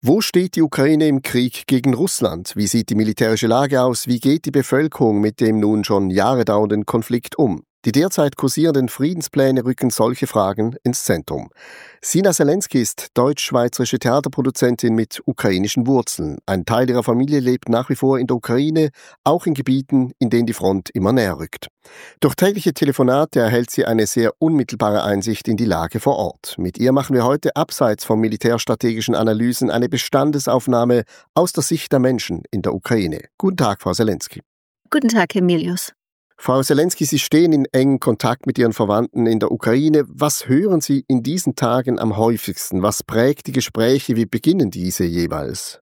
Wo steht die Ukraine im Krieg gegen Russland? Wie sieht die militärische Lage aus? Wie geht die Bevölkerung mit dem nun schon Jahre dauernden Konflikt um? Die derzeit kursierenden Friedenspläne rücken solche Fragen ins Zentrum. Sina Zelenski ist deutsch-schweizerische Theaterproduzentin mit ukrainischen Wurzeln. Ein Teil ihrer Familie lebt nach wie vor in der Ukraine, auch in Gebieten, in denen die Front immer näher rückt. Durch tägliche Telefonate erhält sie eine sehr unmittelbare Einsicht in die Lage vor Ort. Mit ihr machen wir heute abseits von militärstrategischen Analysen eine Bestandesaufnahme aus der Sicht der Menschen in der Ukraine. Guten Tag, Frau Zelenski. Guten Tag, Herr Milius. Frau Zelenski, Sie stehen in engem Kontakt mit Ihren Verwandten in der Ukraine. Was hören Sie in diesen Tagen am häufigsten? Was prägt die Gespräche? Wie beginnen diese jeweils?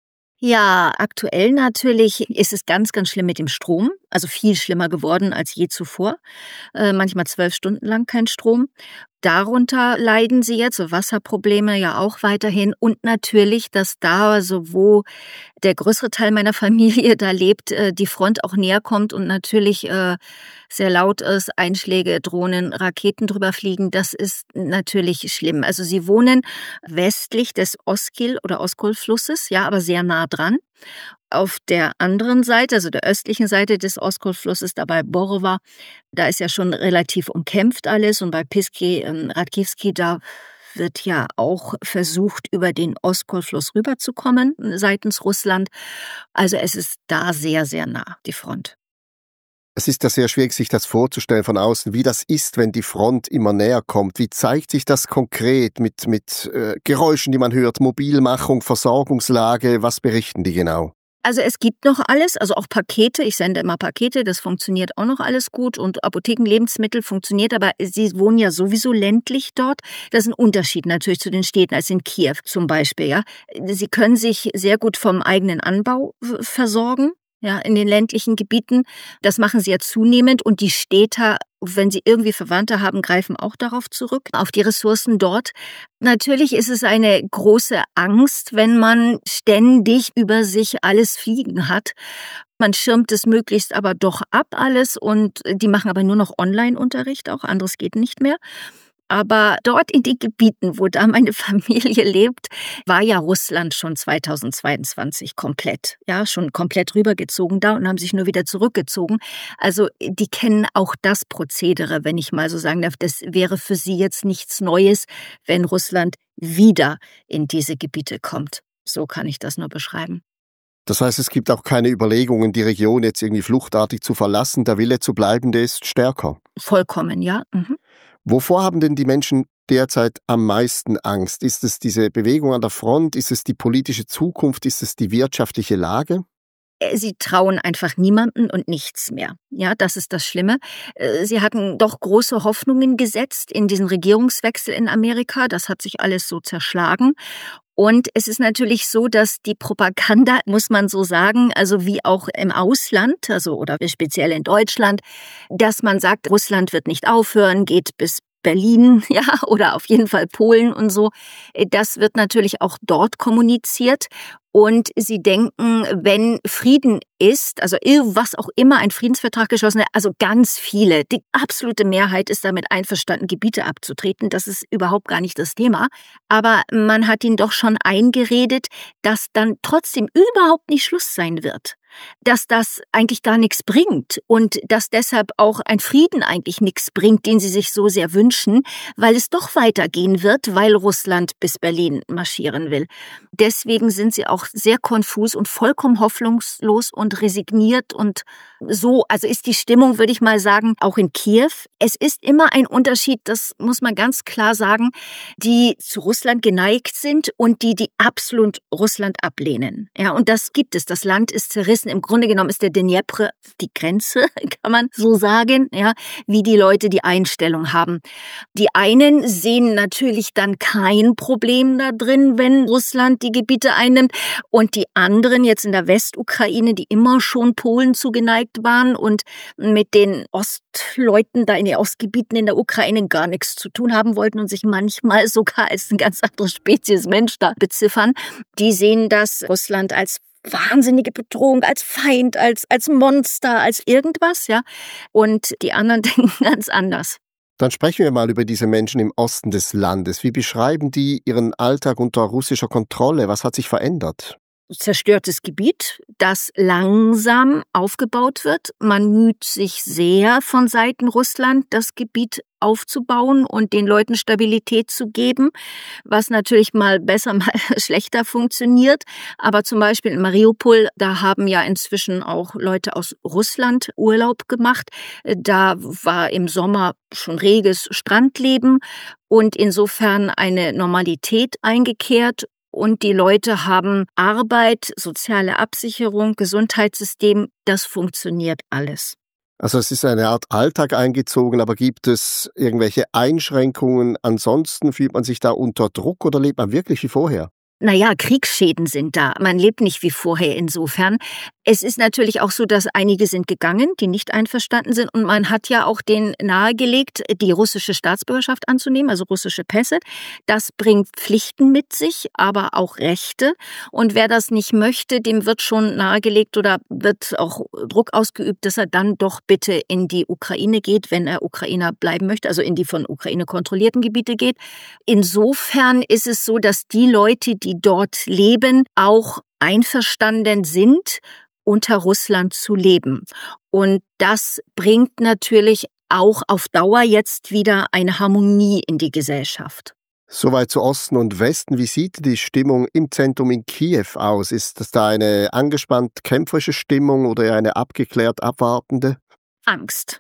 Ja, aktuell natürlich ist es ganz, ganz schlimm mit dem Strom. Also viel schlimmer geworden als je zuvor. Manchmal 12 Stunden lang kein Strom. Darunter leiden sie jetzt, so Wasserprobleme ja auch weiterhin. Und natürlich, dass da, so wo der größere Teil meiner Familie da lebt, die Front auch näher kommt und natürlich sehr laut ist, Einschläge, Drohnen, Raketen drüber fliegen. Das ist natürlich schlimm. Also sie wohnen westlich des Oskil- oder Oskol-Flusses, ja, aber sehr nah dran. Auf der anderen Seite, also der östlichen Seite des Oskol-Flusses, da bei Borowa, da ist ja schon relativ umkämpft alles. Und bei Piski, Radkivski, da wird ja auch versucht, über den Oskol-Fluss rüberzukommen seitens Russland. Also es ist da sehr, sehr nah, die Front. Es ist ja sehr schwierig, sich das vorzustellen von außen, wie das ist, wenn die Front immer näher kommt. Wie zeigt sich das konkret mit Geräuschen, die man hört, Mobilmachung, Versorgungslage? Was berichten die genau? Also es gibt noch alles, also auch Pakete. Ich sende immer Pakete, das funktioniert auch noch alles gut. Und Apotheken, Lebensmittel funktioniert, aber Sie wohnen ja sowieso ländlich dort. Das ist ein Unterschied natürlich zu den Städten, als in Kiew zum Beispiel. Ja, Sie können sich sehr gut vom eigenen Anbau versorgen. Ja, in den ländlichen Gebieten. Das machen sie ja zunehmend und die Städter, wenn sie irgendwie Verwandte haben, greifen auch darauf zurück, auf die Ressourcen dort. Natürlich ist es eine große Angst, wenn man ständig über sich alles fliegen hat. Man schirmt es möglichst aber doch ab alles und die machen aber nur noch Online-Unterricht, auch anderes geht nicht mehr. Aber dort in den Gebieten, wo da meine Familie lebt, war ja Russland schon 2022 komplett, ja, schon komplett rübergezogen da und haben sich nur wieder zurückgezogen. Also die kennen auch das Prozedere, wenn ich mal so sagen darf. Das wäre für sie jetzt nichts Neues, wenn Russland wieder in diese Gebiete kommt. So kann ich das nur beschreiben. Das heißt, es gibt auch keine Überlegungen, die Region jetzt irgendwie fluchtartig zu verlassen. Der Wille zu bleiben, der ist stärker. Vollkommen, ja. Mhm. Wovor haben denn die Menschen derzeit am meisten Angst? Ist es diese Bewegung an der Front? Ist es die politische Zukunft? Ist es die wirtschaftliche Lage? Sie trauen einfach niemanden und nichts mehr. Ja, das ist das Schlimme. Sie hatten doch große Hoffnungen gesetzt in diesen Regierungswechsel in Amerika. Das hat sich alles so zerschlagen. Und es ist natürlich so, dass die Propaganda, muss man so sagen, also wie auch im Ausland, also oder speziell in Deutschland, dass man sagt, Russland wird nicht aufhören, geht bis Berlin, ja, oder auf jeden Fall Polen und so. Das wird natürlich auch dort kommuniziert. Und sie denken, wenn Frieden ist, also was auch immer, ein Friedensvertrag geschlossen wird, also ganz viele, die absolute Mehrheit ist damit einverstanden, Gebiete abzutreten. Das ist überhaupt gar nicht das Thema. Aber man hat ihnen doch schon eingeredet, dass dann trotzdem überhaupt nicht Schluss sein wird. Dass das eigentlich gar nichts bringt und dass deshalb auch ein Frieden eigentlich nichts bringt, den sie sich so sehr wünschen, weil es doch weitergehen wird, weil Russland bis Berlin marschieren will. Deswegen sind sie auch sehr konfus und vollkommen hoffnungslos und resigniert und so, also ist die Stimmung, würde ich mal sagen, auch in Kiew. Es ist immer ein Unterschied, das muss man ganz klar sagen, die zu Russland geneigt sind und die absolut Russland ablehnen. Ja, und das gibt es. Das Land ist zerrissen. Im Grunde genommen ist der Dnjepr die Grenze, kann man so sagen, ja, wie die Leute die Einstellung haben. Die einen sehen natürlich dann kein Problem da drin, wenn Russland die Gebiete einnimmt. Und die anderen jetzt in der Westukraine, die immer schon Polen zugeneigt waren und mit den Ostleuten da in den Ostgebieten in der Ukraine gar nichts zu tun haben wollten und sich manchmal sogar als eine ganz andere Spezies Mensch da beziffern, die sehen das Russland als wahnsinnige Bedrohung, als Feind, als Monster, als irgendwas, ja. Und die anderen denken ganz anders. Dann sprechen wir mal über diese Menschen im Osten des Landes. Wie beschreiben die ihren Alltag unter russischer Kontrolle? Was hat sich verändert? Zerstörtes Gebiet, das langsam aufgebaut wird. Man müht sich sehr von Seiten Russland, das Gebiet aufzubauen und den Leuten Stabilität zu geben, was natürlich mal besser, mal schlechter funktioniert. Aber zum Beispiel in Mariupol, da haben ja inzwischen auch Leute aus Russland Urlaub gemacht. Da war im Sommer schon reges Strandleben und insofern eine Normalität eingekehrt. Und die Leute haben Arbeit, soziale Absicherung, Gesundheitssystem, das funktioniert alles. Also es ist eine Art Alltag eingezogen, aber gibt es irgendwelche Einschränkungen? Ansonsten fühlt man sich da unter Druck oder lebt man wirklich wie vorher? Naja, Kriegsschäden sind da. Man lebt nicht wie vorher insofern. Es ist natürlich auch so, dass einige sind gegangen, die nicht einverstanden sind. Und man hat ja auch denen nahegelegt, die russische Staatsbürgerschaft anzunehmen, also russische Pässe. Das bringt Pflichten mit sich, aber auch Rechte. Und wer das nicht möchte, dem wird schon nahegelegt oder wird auch Druck ausgeübt, dass er dann doch bitte in die Ukraine geht, wenn er Ukrainer bleiben möchte, also in die von Ukraine kontrollierten Gebiete geht. Insofern ist es so, dass die Leute, die dort leben, auch einverstanden sind, unter Russland zu leben. Und das bringt natürlich auch auf Dauer jetzt wieder eine Harmonie in die Gesellschaft. Soweit zu Osten und Westen. Wie sieht die Stimmung im Zentrum in Kiew aus? Ist das da eine angespannt kämpferische Stimmung oder eher eine abgeklärt abwartende? Angst,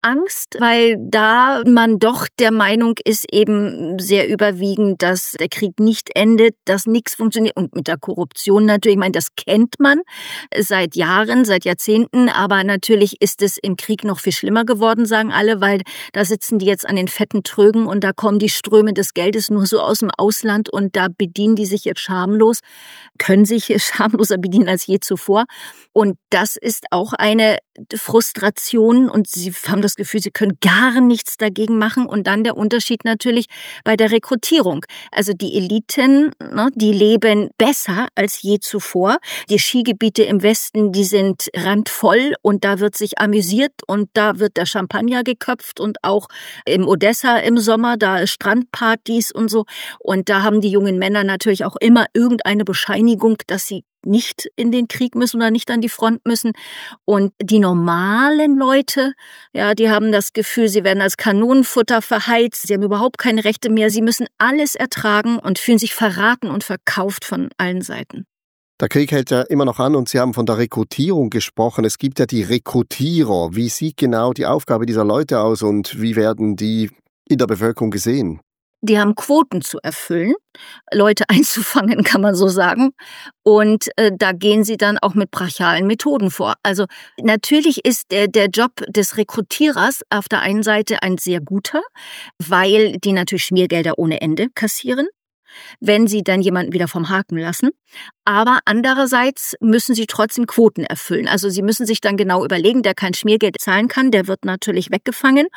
weil da man doch der Meinung ist, eben sehr überwiegend, dass der Krieg nicht endet, dass nichts funktioniert. Und mit der Korruption natürlich, ich meine, das kennt man seit Jahren, seit Jahrzehnten, aber natürlich ist es im Krieg noch viel schlimmer geworden, sagen alle, weil da sitzen die jetzt an den fetten Trögen und da kommen die Ströme des Geldes nur so aus dem Ausland und da bedienen die sich jetzt schamlos, können sich schamloser bedienen als je zuvor. Und das ist auch eine Frustration und sie haben das Gefühl, sie können gar nichts dagegen machen. Und dann der Unterschied natürlich bei der Rekrutierung. Also die Eliten, die leben besser als je zuvor. Die Skigebiete im Westen, die sind randvoll und da wird sich amüsiert und da wird der Champagner geköpft und auch im Odessa im Sommer, da Strandpartys und so. Und da haben die jungen Männer natürlich auch immer irgendeine Bescheinigung, dass sie nicht in den Krieg müssen oder nicht an die Front müssen. Und die normalen Leute, ja, die haben das Gefühl, sie werden als Kanonenfutter verheizt, sie haben überhaupt keine Rechte mehr, sie müssen alles ertragen und fühlen sich verraten und verkauft von allen Seiten. Der Krieg hält ja immer noch an und Sie haben von der Rekrutierung gesprochen. Es gibt ja die Rekrutierer. Wie sieht genau die Aufgabe dieser Leute aus und wie werden die in der Bevölkerung gesehen? Die haben Quoten zu erfüllen, Leute einzufangen, kann man so sagen. Und da gehen sie dann auch mit brachialen Methoden vor. Also natürlich ist der Job des Rekrutierers auf der einen Seite ein sehr guter, weil die natürlich Schmiergelder ohne Ende kassieren, wenn sie dann jemanden wieder vom Haken lassen. Aber andererseits müssen sie trotzdem Quoten erfüllen. Also sie müssen sich dann genau überlegen, der kein Schmiergeld zahlen kann, der wird natürlich weggefangen.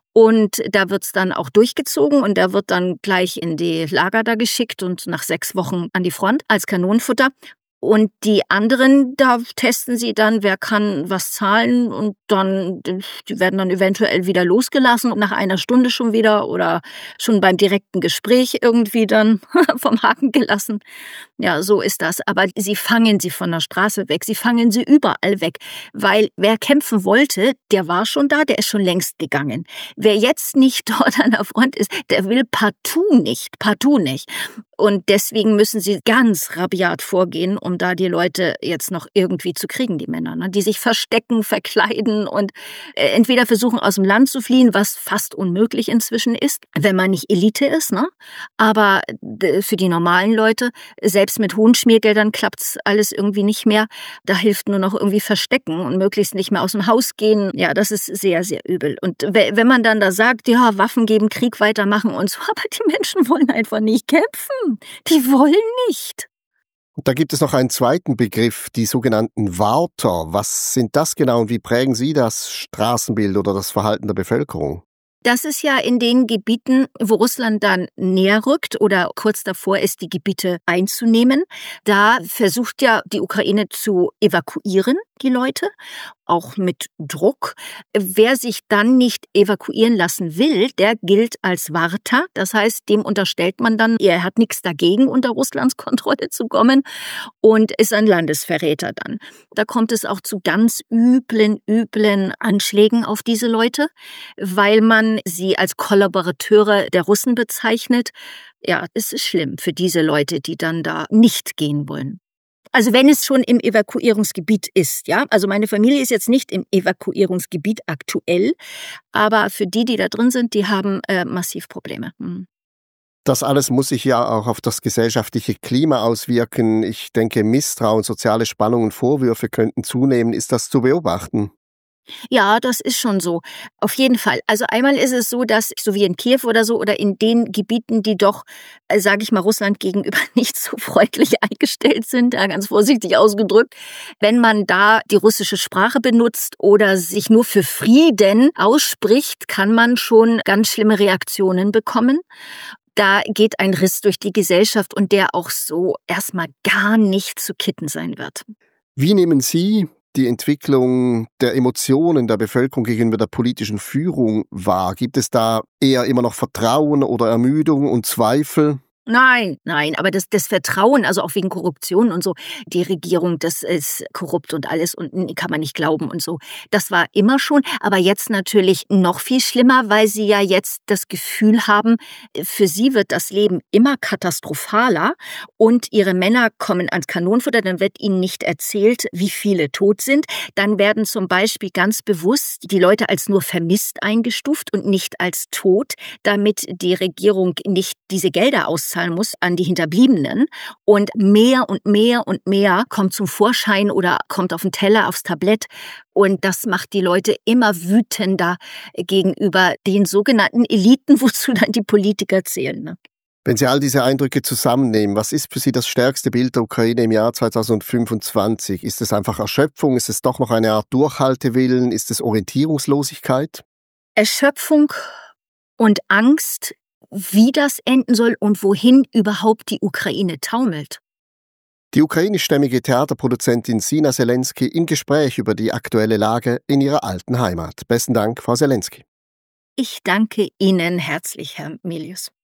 Und da wird's dann auch durchgezogen und der wird dann gleich in die Lager da geschickt und nach 6 Wochen an die Front als Kanonenfutter. Und die anderen, da testen sie dann, wer kann was zahlen und dann, die werden dann eventuell wieder losgelassen und nach einer Stunde schon wieder oder schon beim direkten Gespräch irgendwie dann vom Haken gelassen. Ja, so ist das. Aber sie fangen sie von der Straße weg, sie fangen sie überall weg, weil wer kämpfen wollte, der war schon da, der ist schon längst gegangen. Wer jetzt nicht dort an der Front ist, der will partout nicht. Und deswegen müssen sie ganz rabiat vorgehen, um da die Leute jetzt noch irgendwie zu kriegen, die Männer, ne? Die sich verstecken, verkleiden und entweder versuchen aus dem Land zu fliehen, was fast unmöglich inzwischen ist, wenn man nicht Elite ist, ne? Aber für die normalen Leute, selbst mit hohen Schmiergeldern klappt's alles irgendwie nicht mehr. Da hilft nur noch irgendwie verstecken und möglichst nicht mehr aus dem Haus gehen. Ja, das ist sehr, sehr übel. Und wenn man dann da sagt, ja, Waffen geben, Krieg weitermachen und so, aber die Menschen wollen einfach nicht kämpfen. Die wollen nicht. Und da gibt es noch einen zweiten Begriff, die sogenannten Wärter. Was sind das genau und wie prägen Sie das Straßenbild oder das Verhalten der Bevölkerung? Das ist ja in den Gebieten, wo Russland dann näher rückt oder kurz davor ist, die Gebiete einzunehmen. Da versucht ja die Ukraine zu evakuieren, die Leute, auch mit Druck. Wer sich dann nicht evakuieren lassen will, der gilt als Warter. Das heißt, dem unterstellt man dann, er hat nichts dagegen, unter Russlands Kontrolle zu kommen und ist ein Landesverräter dann. Da kommt es auch zu ganz üblen Anschlägen auf diese Leute, weil man sie als Kollaborateure der Russen bezeichnet. Ja, es ist schlimm für diese Leute, die dann da nicht gehen wollen. Also wenn es schon im Evakuierungsgebiet ist, ja. Also meine Familie ist jetzt nicht im Evakuierungsgebiet aktuell, aber für die da drin sind, die haben massiv Probleme. Das alles muss sich ja auch auf das gesellschaftliche Klima auswirken. Ich denke, Misstrauen, soziale Spannungen, Vorwürfe könnten zunehmen. Ist das zu beobachten? Ja, das ist schon so. Auf jeden Fall. Also einmal ist es so, dass, so wie in Kiew oder so, oder in den Gebieten, die doch, sage ich mal, Russland gegenüber nicht so freundlich eingestellt sind, ganz vorsichtig ausgedrückt, wenn man da die russische Sprache benutzt oder sich nur für Frieden ausspricht, kann man schon ganz schlimme Reaktionen bekommen. Da geht ein Riss durch die Gesellschaft und der auch so erstmal gar nicht zu kitten sein wird. Wie nehmen Sie die Entwicklung der Emotionen der Bevölkerung gegenüber der politischen Führung wahr? Gibt es da eher immer noch Vertrauen oder Ermüdung und Zweifel? Nein, aber das Vertrauen, also auch wegen Korruption und so, die Regierung, das ist korrupt und alles und kann man nicht glauben und so. Das war immer schon, aber jetzt natürlich noch viel schlimmer, weil sie ja jetzt das Gefühl haben, für sie wird das Leben immer katastrophaler und ihre Männer kommen ans Kanonenfutter, dann wird ihnen nicht erzählt, wie viele tot sind. Dann werden zum Beispiel ganz bewusst die Leute als nur vermisst eingestuft und nicht als tot, damit die Regierung nicht diese Gelder auszahlen muss an die Hinterbliebenen und mehr kommt zum Vorschein oder kommt auf den Teller, aufs Tablett und das macht die Leute immer wütender gegenüber den sogenannten Eliten, wozu dann die Politiker zählen. Ne? Wenn Sie all diese Eindrücke zusammennehmen, was ist für Sie das stärkste Bild der Ukraine im Jahr 2025? Ist es einfach Erschöpfung? Ist es doch noch eine Art Durchhaltewillen? Ist es Orientierungslosigkeit? Erschöpfung und Angst, wie das enden soll und wohin überhaupt die Ukraine taumelt. Die ukrainischstämmige Theaterproduzentin Sina Zelenski im Gespräch über die aktuelle Lage in ihrer alten Heimat. Besten Dank, Frau Zelenski. Ich danke Ihnen herzlich, Herr Milius.